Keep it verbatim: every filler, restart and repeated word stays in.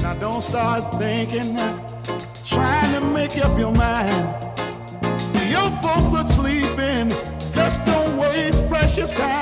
Don't start thinking, trying to make up your mind. Your folks are sleeping, just don't waste precious time.